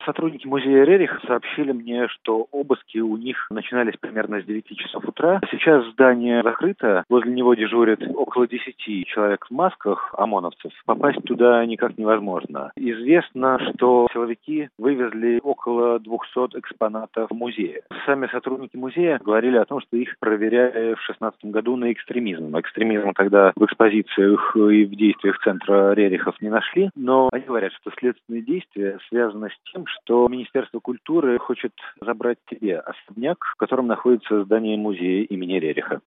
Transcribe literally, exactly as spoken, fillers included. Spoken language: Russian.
Сотрудники музея Рерих сообщили мне, что обыски у них начинались примерно с девяти часов утра. Сейчас здание закрыто, возле него дежурят около десяти человек в масках, ОМОНовцев. Попасть туда никак невозможно. Известно, что силовики вывезли около двухсот экспонатов музея. Сами сотрудники музея говорили о том, что их проверяли в шестнадцатом году на экстремизм. Экстремизм тогда в экспозициях и в действиях центра Рерихов не нашли, но они говорят, что следственные действия связаны с тем, что Министерство культуры хочет забрать себе особняк, в котором находится здание музея имени Рериха.